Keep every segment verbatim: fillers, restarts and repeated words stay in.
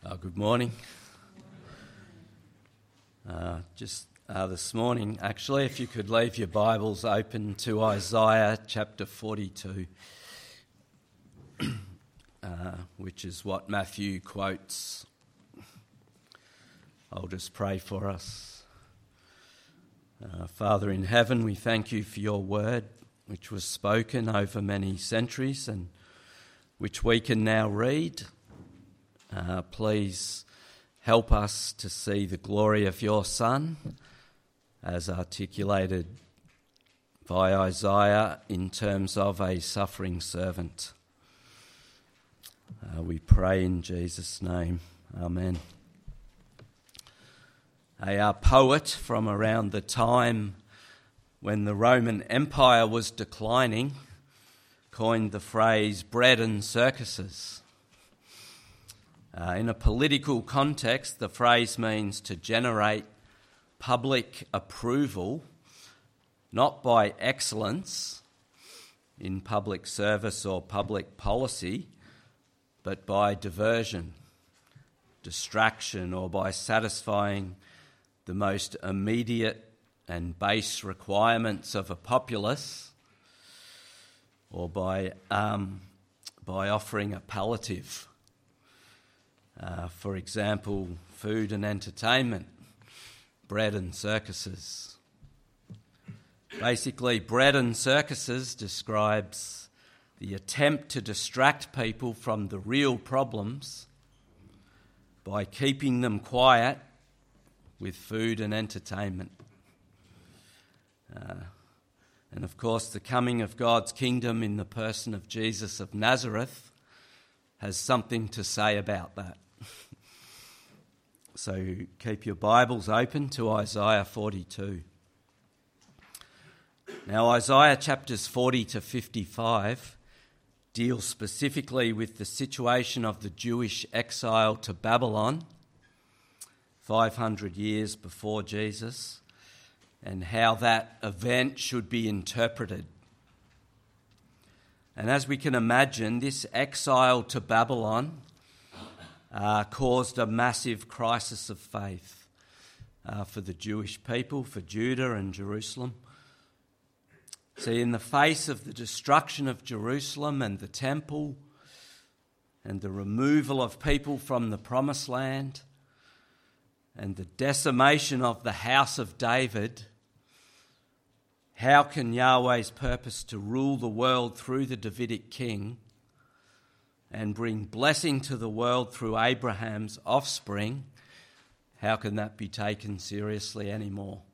Uh, good morning. Uh, just uh, this morning, actually, if you could leave your Bibles open to Isaiah chapter forty-two, uh, which is what Matthew quotes. I'll just pray for us. Uh, Father in heaven, we thank you for your word, which was spoken over many centuries and which we can now read. Uh, please help us to see the glory of your Son as articulated by Isaiah in terms of a suffering servant. Uh, we pray in Jesus' name. Amen. A uh, poet from around the time when the Roman Empire was declining coined the phrase bread and circuses. Uh, in a political context, the phrase means to generate public approval, not by excellence in public service or public policy, but by diversion, distraction, or by satisfying the most immediate and base requirements of a populace, or by, um, by offering a palliative. Uh, for example, food and entertainment, bread and circuses. Basically, bread and circuses describes the attempt to distract people from the real problems by keeping them quiet with food and entertainment. Uh, and of course, the coming of God's kingdom in the person of Jesus of Nazareth has something to say about that. So keep your Bibles open to Isaiah forty-two. Now, Isaiah chapters forty to fifty-five deal specifically with the situation of the Jewish exile to Babylon five hundred years before Jesus and how that event should be interpreted. And as we can imagine, this exile to Babylon Uh, caused a massive crisis of faith uh, for the Jewish people, for Judah and Jerusalem. See, in the face of the destruction of Jerusalem and the temple and the removal of people from the promised land and the decimation of the house of David, how can Yahweh's purpose to rule the world through the Davidic king and bring blessing to the world through Abraham's offspring, how can that be taken seriously anymore?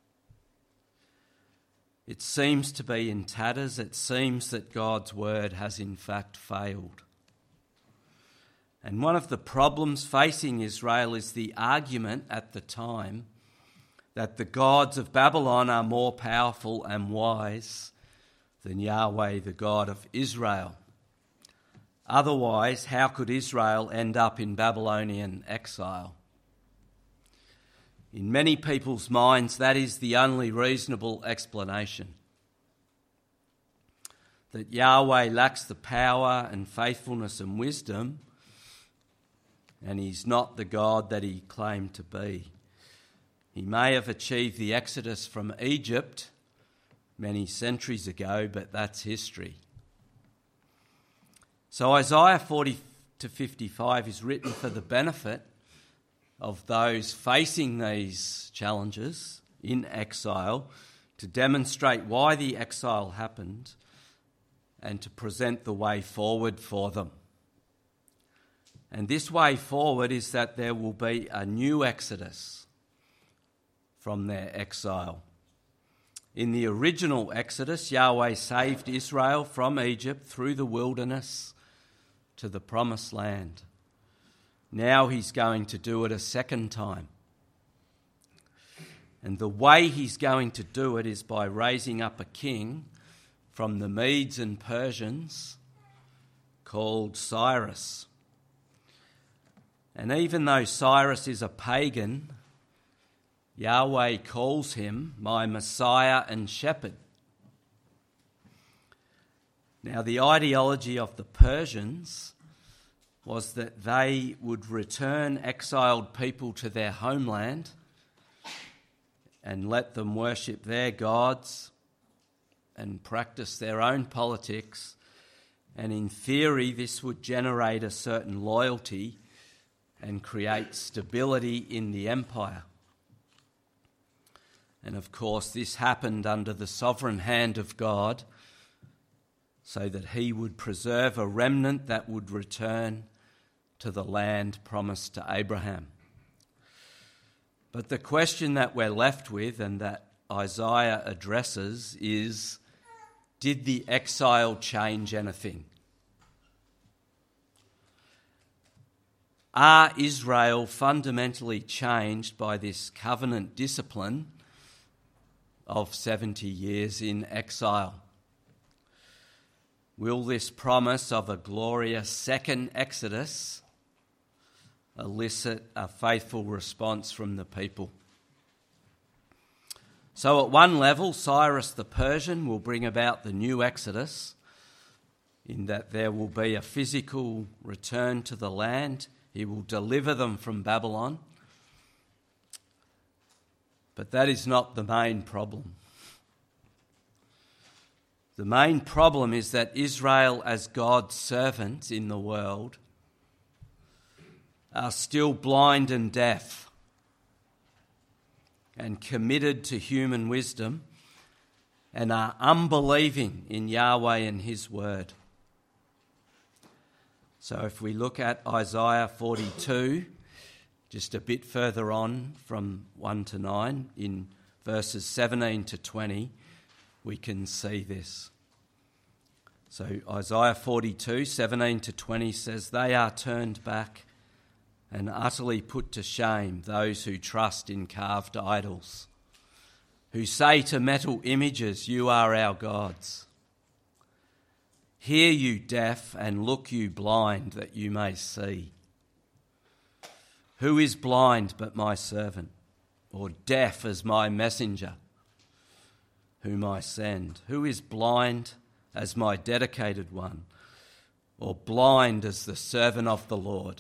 It seems to be in tatters. It seems that God's word has in fact failed. And one of the problems facing Israel is the argument at the time that the gods of Babylon are more powerful and wise than Yahweh, the God of Israel. Otherwise, how could Israel end up in Babylonian exile? In many people's minds, that is the only reasonable explanation. That Yahweh lacks the power and faithfulness and wisdom, and he's not the God that he claimed to be. He may have achieved the exodus from Egypt many centuries ago, but that's history. So Isaiah forty to fifty-five is written for the benefit of those facing these challenges in exile, to demonstrate why the exile happened and to present the way forward for them. And this way forward is that there will be a new exodus from their exile. In the original exodus, Yahweh saved Israel from Egypt through the wilderness to the promised land. Now he's going to do it a second time. And the way he's going to do it is by raising up a king from the Medes and Persians called Cyrus. And even though Cyrus is a pagan, Yahweh calls him my Messiah and shepherd. Now, the ideology of the Persians was that they would return exiled people to their homeland and let them worship their gods and practice their own politics. And in theory, this would generate a certain loyalty and create stability in the empire. And of course, this happened under the sovereign hand of God, so that he would preserve a remnant that would return to the land promised to Abraham. But the question that we're left with, and that Isaiah addresses, is, did the exile change anything? Are Israel fundamentally changed by this covenant discipline of seventy years in exile? Will this promise of a glorious second Exodus elicit a faithful response from the people? So at one level, Cyrus the Persian will bring about the new Exodus, in that there will be a physical return to the land. He will deliver them from Babylon. But that is not the main problem. The main problem is that Israel, as God's servant in the world, are still blind and deaf and committed to human wisdom, and are unbelieving in Yahweh and his word. So if we look at Isaiah forty-two, just a bit further on from one to nine, in verses seventeen to twenty, we can see this. So Isaiah forty-two, seventeen to twenty says, "They are turned back and utterly put to shame, those who trust in carved idols, who say to metal images, 'You are our gods.' Hear, you deaf, and look, you blind, that you may see. Who is blind but my servant, or deaf as my messenger, whom I send? Who is blind as my dedicated one, or blind as the servant of the Lord?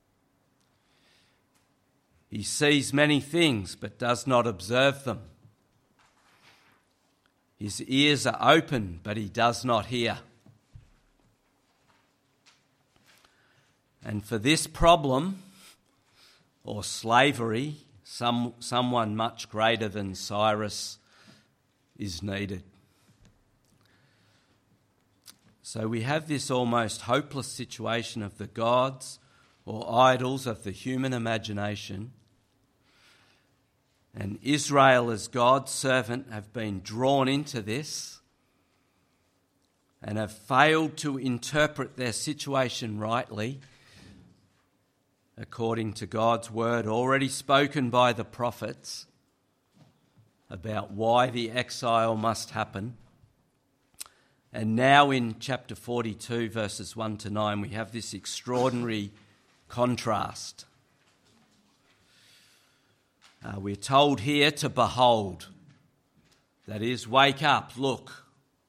He sees many things, but does not observe them. His ears are open, but he does not hear." And for this problem, or slavery, some, someone much greater than Cyrus is needed. So we have this almost hopeless situation of the gods or idols of the human imagination, and Israel as God's servant have been drawn into this and have failed to interpret their situation rightly, according to God's word already spoken by the prophets about why the exile must happen. And now in chapter forty-two, verses one to nine, we have this extraordinary contrast. Uh, we're told here to behold, that is, wake up, look,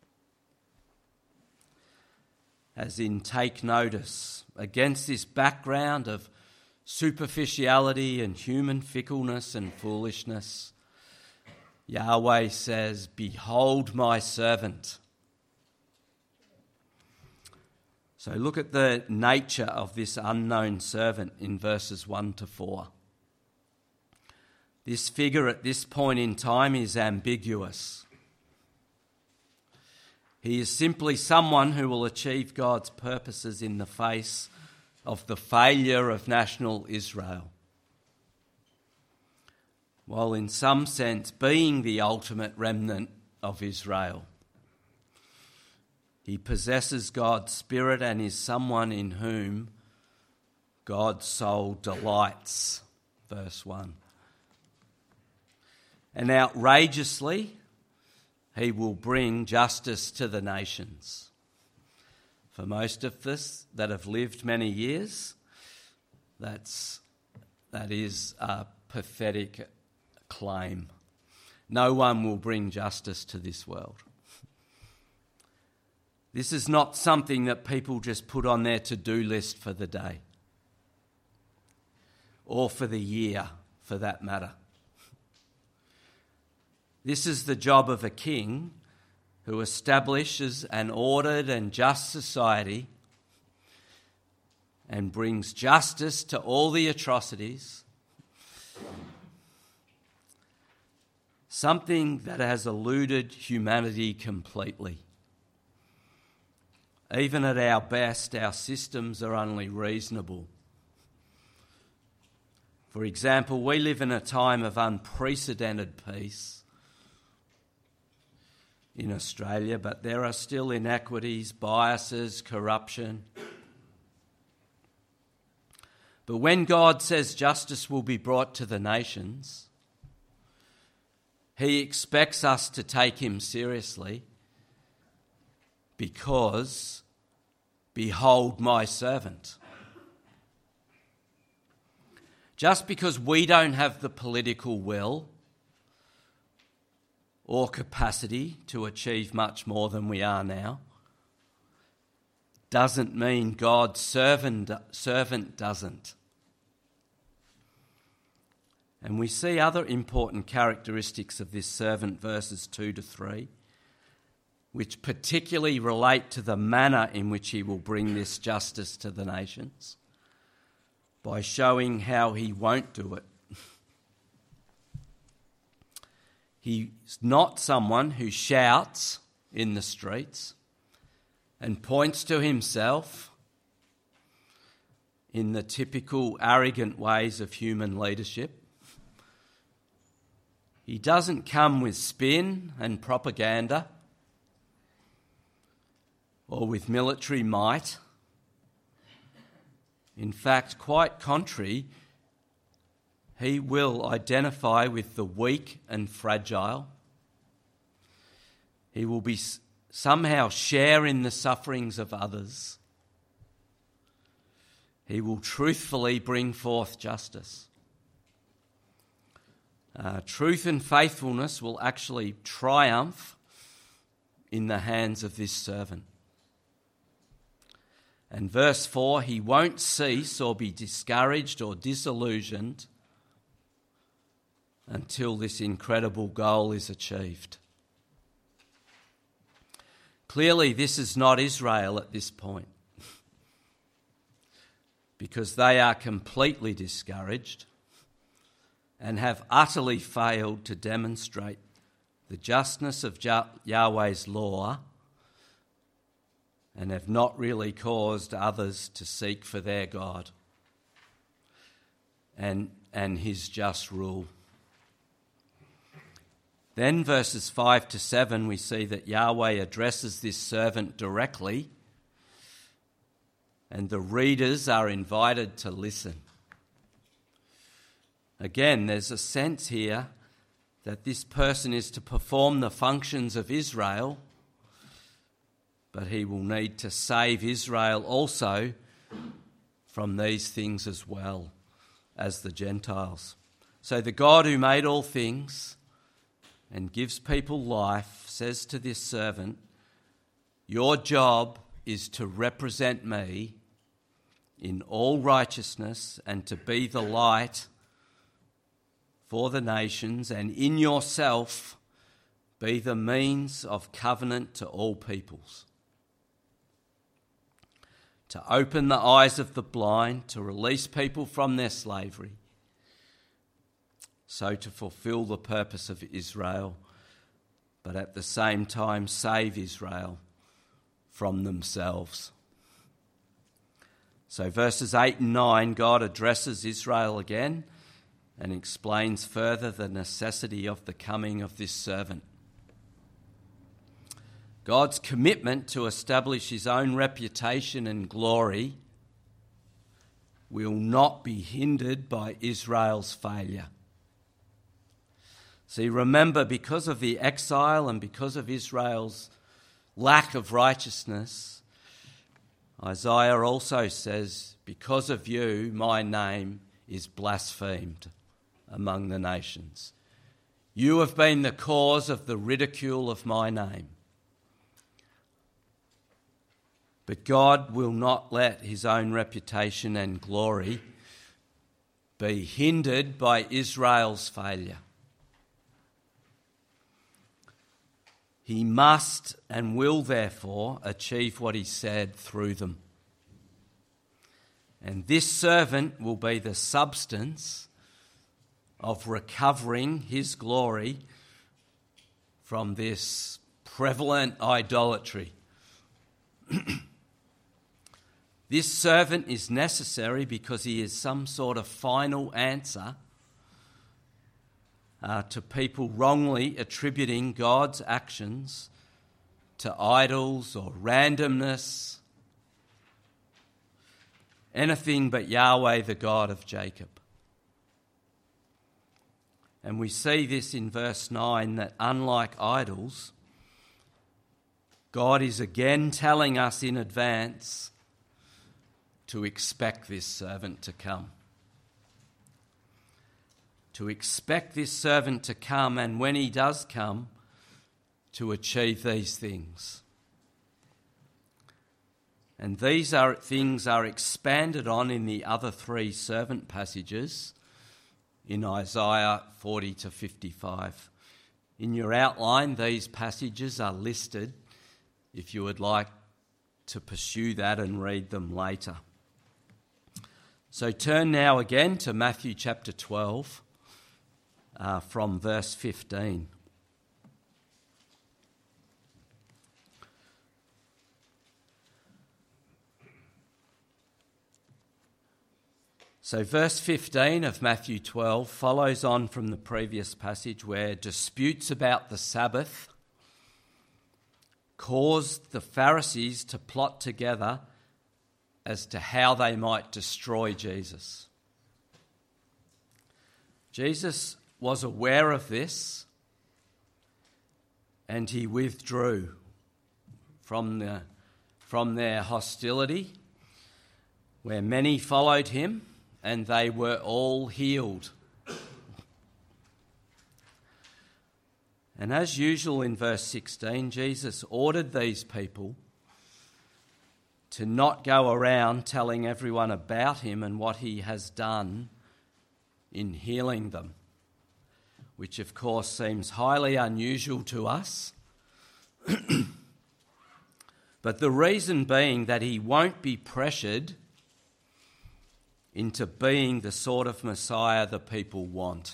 as in take notice. Against this background of superficiality and human fickleness and foolishness, Yahweh says, "Behold my servant." So look at the nature of this unknown servant in verses one to four. This figure at this point in time is ambiguous. He is simply someone who will achieve God's purposes in the face of the failure of national Israel, while in some sense being the ultimate remnant of Israel. He possesses God's Spirit and is someone in whom God's soul delights, verse one. And outrageously, he will bring justice to the nations. For most of us that have lived many years, that's, that is a pathetic claim. No one will bring justice to this world. This is not something that people just put on their to-do list for the day or for the year, for that matter. This is the job of a king who establishes an ordered and just society and brings justice to all the atrocities, something that has eluded humanity completely. Even at our best, our systems are only reasonable. For example, we live in a time of unprecedented peace in Australia, but there are still inequities, biases, corruption. But when God says justice will be brought to the nations, He expects us to take Him seriously because, behold my servant. Just because we don't have the political will or capacity to achieve much more than we are now, doesn't mean God's servant, servant doesn't. And we see other important characteristics of this servant, verses two to three, which particularly relate to the manner in which he will bring this justice to the nations, by showing how he won't do it. He's not someone who shouts in the streets and points to himself in the typical arrogant ways of human leadership. He doesn't come with spin and propaganda or with military might. In fact, quite contrary, he will identify with the weak and fragile. He will be somehow share in the sufferings of others. He will truthfully bring forth justice. Uh, truth and faithfulness will actually triumph in the hands of this servant. And verse four, he won't cease or be discouraged or disillusioned until this incredible goal is achieved. Clearly, this is not Israel at this point, because they are completely discouraged and have utterly failed to demonstrate the justness of Yahweh's law, and have not really caused others to seek for their God and, and his just rule. Then verses five to seven, we see that Yahweh addresses this servant directly, and the readers are invited to listen. Again, there's a sense here that this person is to perform the functions of Israel, but he will need to save Israel also from these things as well as the Gentiles. So the God who made all things and gives people life says to this servant, your job is to represent me in all righteousness and to be the light for the nations, and in yourself be the means of covenant to all peoples. To open the eyes of the blind, to release people from their slavery, so to fulfill the purpose of Israel, but at the same time save Israel from themselves. So verses eight and nine, God addresses Israel again and explains further the necessity of the coming of this servant. God's commitment to establish his own reputation and glory will not be hindered by Israel's failure. See, remember, because of the exile and because of Israel's lack of righteousness, Isaiah also says, because of you, my name is blasphemed among the nations. You have been the cause of the ridicule of my name. But God will not let his own reputation and glory be hindered by Israel's failure. He must and will therefore achieve what he said through them. And this servant will be the substance of recovering his glory from this prevalent idolatry. This servant is necessary because he is some sort of final answer uh, to people wrongly attributing God's actions to idols or randomness, anything but Yahweh, the God of Jacob. And we see this in verse nine, that unlike idols, God is again telling us in advance to expect this servant to come. To expect this servant to come, and when he does come, to achieve these things. And these are things are expanded on in the other three servant passages in Isaiah forty to fifty-five. In your outline, these passages are listed if you would like to pursue that and read them later. So turn now again to Matthew chapter twelve uh, from verse fifteen. So verse fifteen of Matthew twelve follows on from the previous passage where disputes about the Sabbath caused the Pharisees to plot together as to how they might destroy Jesus. Jesus was aware of this, and he withdrew from the from their hostility, where many followed him, and they were all healed. And as usual in verse sixteen, Jesus ordered these people to not go around telling everyone about him and what he has done in healing them, which of course seems highly unusual to us. But the reason being that he won't be pressured into being the sort of Messiah the people want.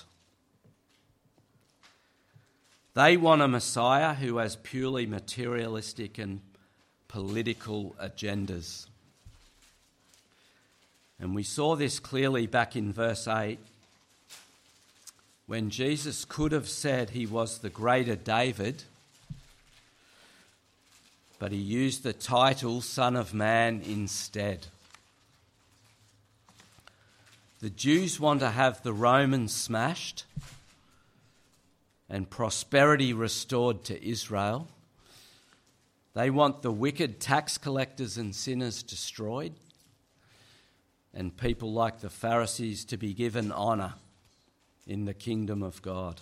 They want a Messiah who has purely materialistic and political agendas. And we saw this clearly back in verse eight, when Jesus could have said he was the greater David, but he used the title Son of Man instead. The Jews want to have the Romans smashed and prosperity restored to Israel. They want the wicked tax collectors and sinners destroyed, and people like the Pharisees to be given honour in the kingdom of God.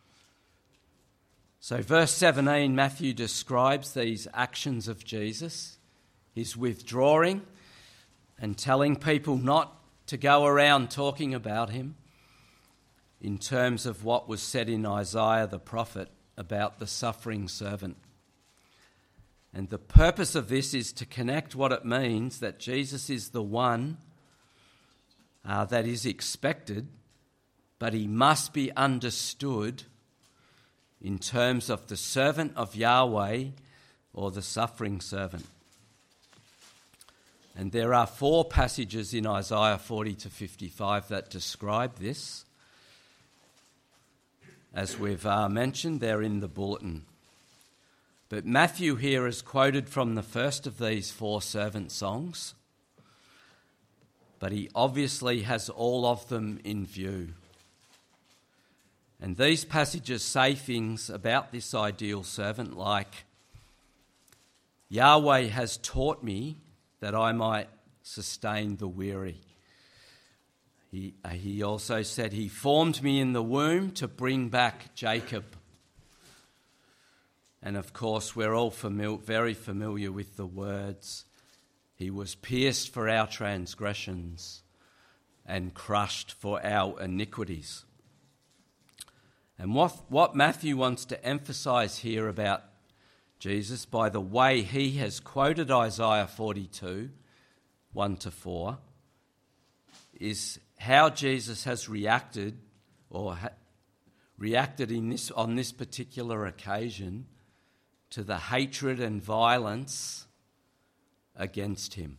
So verse seventeen, Matthew describes these actions of Jesus, his withdrawing and telling people not to go around talking about him in terms of what was said in Isaiah the prophet about the suffering servant. And the purpose of this is to connect what it means that Jesus is the one uh, that is expected, but he must be understood in terms of the servant of Yahweh or the suffering servant. And there are four passages in Isaiah forty to fifty-five that describe this. As we've uh, mentioned, they're in the bulletin. But Matthew here is quoted from the first of these four servant songs, but he obviously has all of them in view. And these passages say things about this ideal servant like, Yahweh has taught me that I might sustain the weary. He, uh, he also said, he formed me in the womb to bring back Jacob. And of course, we're all famil- very familiar with the words, He was pierced for our transgressions and crushed for our iniquities. And what, what Matthew wants to emphasise here about Jesus, by the way he has quoted Isaiah forty-two, one to four, is how Jesus has reacted or ha- reacted in this, on this particular occasion to the hatred and violence against him.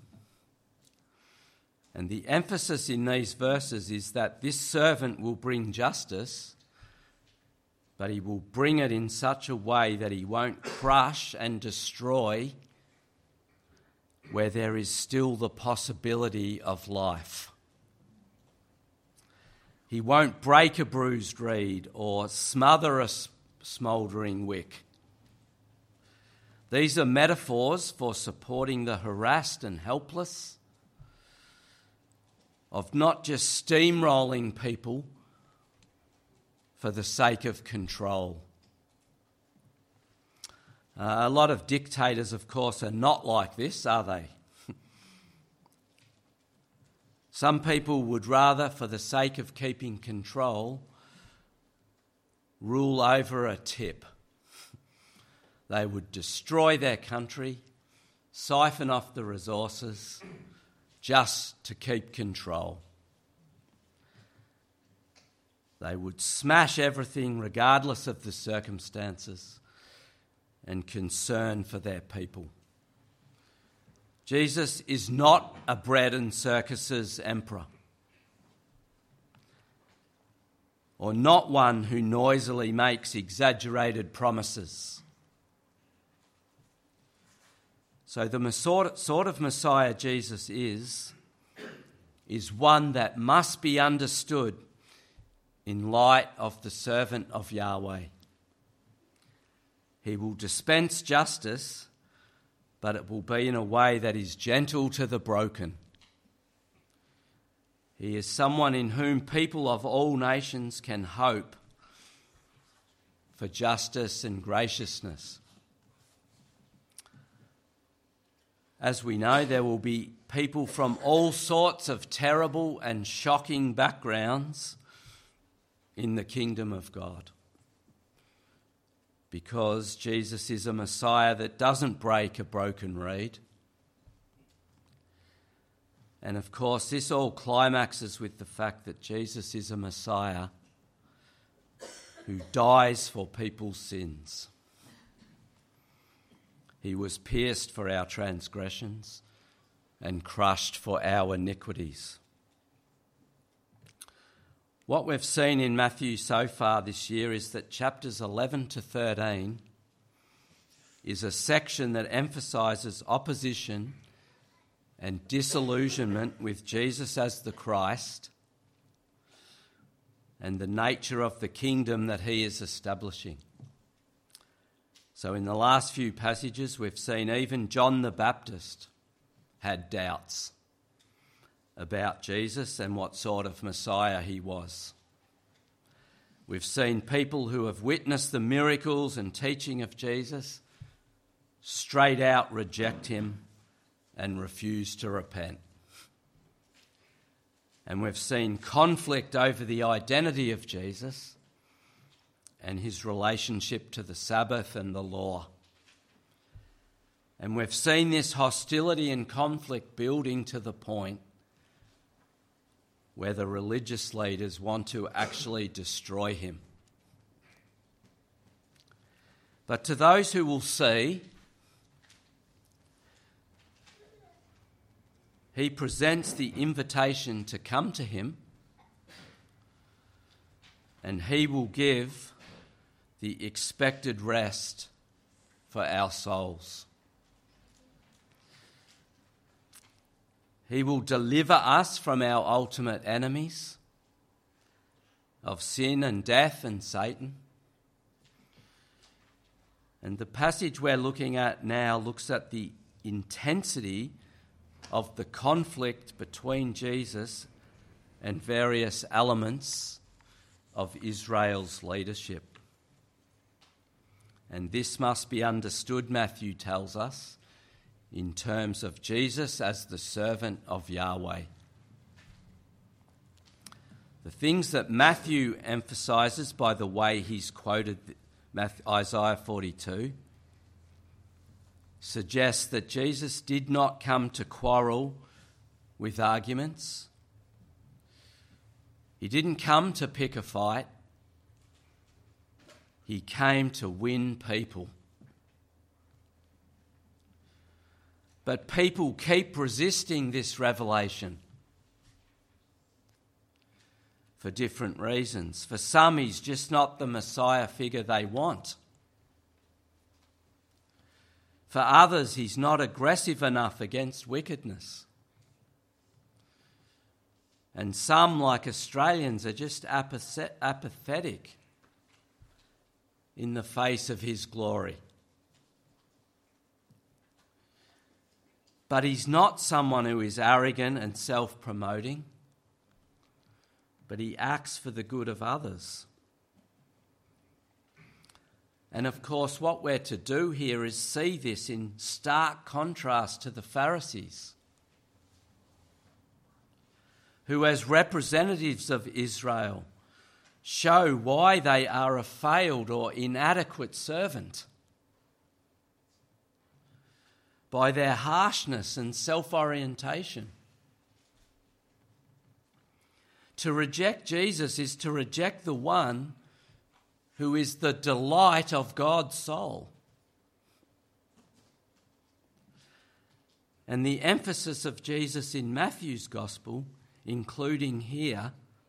And the emphasis in these verses is that this servant will bring justice, but he will bring it in such a way that he won't crush and destroy where there is still the possibility of life. He won't break a bruised reed or smother a smouldering wick. These are metaphors for supporting the harassed and helpless, of not just steamrolling people for the sake of control. Uh, a lot of dictators, of course, are not like this, are they? Some people would rather, for the sake of keeping control, rule over a tip. They would destroy their country, siphon off the resources, just to keep control. They would smash everything regardless of the circumstances and concern for their people. Jesus is not a bread and circuses emperor, or not one who noisily makes exaggerated promises. So the sort of Messiah Jesus is, is one that must be understood in light of the servant of Yahweh. He will dispense justice, but it will be in a way that is gentle to the broken. He is someone in whom people of all nations can hope for justice and graciousness. As we know, there will be people from all sorts of terrible and shocking backgrounds in the kingdom of God, because Jesus is a Messiah that doesn't break a broken reed. And of course, this all climaxes with the fact that Jesus is a Messiah who dies for people's sins. He was pierced for our transgressions and crushed for our iniquities. What we've seen in Matthew so far this year is that chapters eleven to thirteen is a section that emphasises opposition and disillusionment with Jesus as the Christ and the nature of the kingdom that he is establishing. So in the last few passages, we've seen even John the Baptist had doubts about Jesus and what sort of Messiah he was. We've seen people who have witnessed the miracles and teaching of Jesus straight out reject him and refuse to repent. And we've seen conflict over the identity of Jesus and his relationship to the Sabbath and the law. And we've seen this hostility and conflict building to the point where the religious leaders want to actually destroy him. But to those who will see, he presents the invitation to come to him, and he will give the expected rest for our souls. He will deliver us from our ultimate enemies of sin and death and Satan. And the passage we're looking at now looks at the intensity of the conflict between Jesus and various elements of Israel's leadership. And this must be understood, Matthew tells us, in terms of Jesus as the servant of Yahweh. The things that Matthew emphasises by the way he's quoted Isaiah forty-two suggests that Jesus did not come to quarrel with arguments. He didn't come to pick a fight. He came to win people. But people keep resisting this revelation for different reasons. For some, he's just not the Messiah figure they want. For others, he's not aggressive enough against wickedness. And some, like Australians, are just apathetic in the face of his glory. But he's not someone who is arrogant and self-promoting, but he acts for the good of others. And of course, what we're to do here is see this in stark contrast to the Pharisees, who as representatives of Israel show why they are a failed or inadequate servant by their harshness and self-orientation. To reject Jesus is to reject the one who is the delight of God's soul. And the emphasis of Jesus in Matthew's Gospel, including here,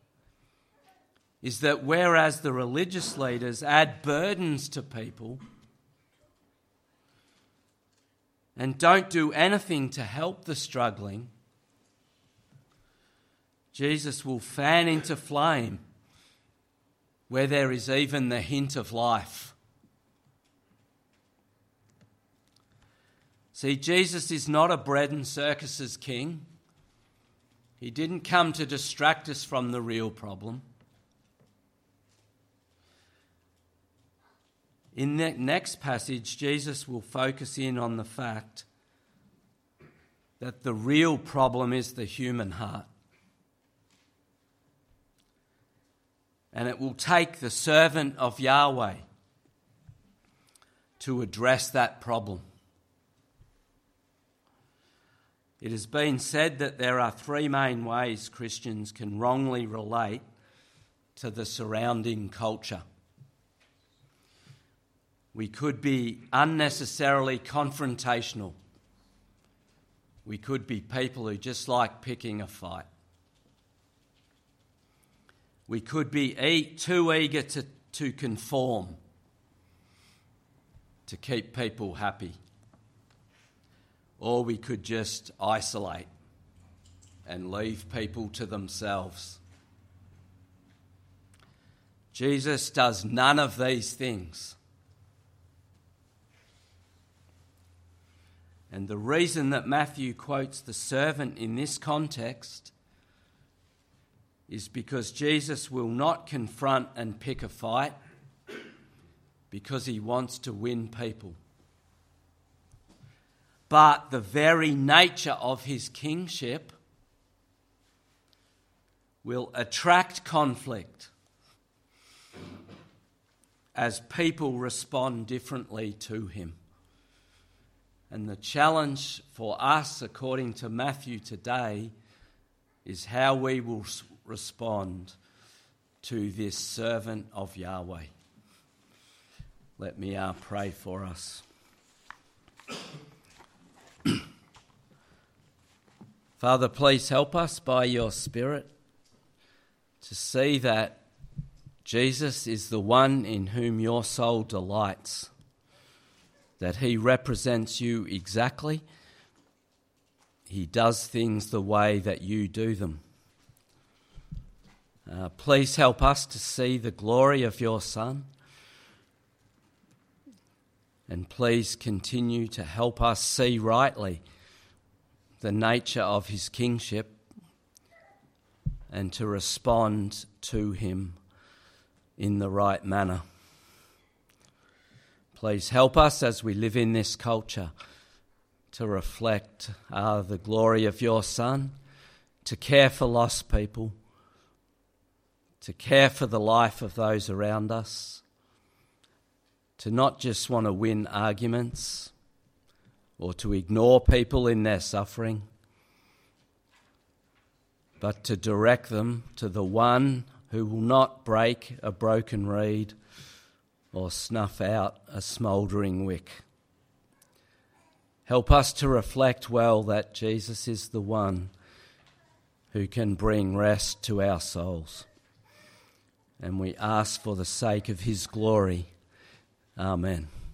is that whereas the religious leaders add burdens to people and don't do anything to help the struggling, Jesus will fan into flame where there is even the hint of life. See, Jesus is not a bread and circuses king. He didn't come to distract us from the real problem. In the next passage, Jesus will focus in on the fact that the real problem is the human heart. And it will take the servant of Yahweh to address that problem. It has been said that there are three main ways Christians can wrongly relate to the surrounding culture. We could be unnecessarily confrontational. We could be people who just like picking a fight. We could be e- too eager to, to conform, to keep people happy. Or we could just isolate and leave people to themselves. Jesus does none of these things. And the reason that Matthew quotes the servant in this context is because Jesus will not confront and pick a fight because he wants to win people. But the very nature of his kingship will attract conflict as people respond differently to him. And the challenge for us, according to Matthew today, is how we will respond to this servant of Yahweh. Let me uh, pray for us. Father, please help us by your Spirit to see that Jesus is the one in whom your soul delights, that he represents you exactly. He does things the way that you do them. Uh, please help us to see the glory of your Son, and please continue to help us see rightly the nature of his kingship and to respond to him in the right manner. Please help us as we live in this culture to reflect uh, the glory of your Son, to care for lost people, to care for the life of those around us, to not just want to win arguments or to ignore people in their suffering, but to direct them to the one who will not break a broken reed or snuff out a smouldering wick. Help us to reflect well that Jesus is the one who can bring rest to our souls. And we ask for the sake of his glory. Amen.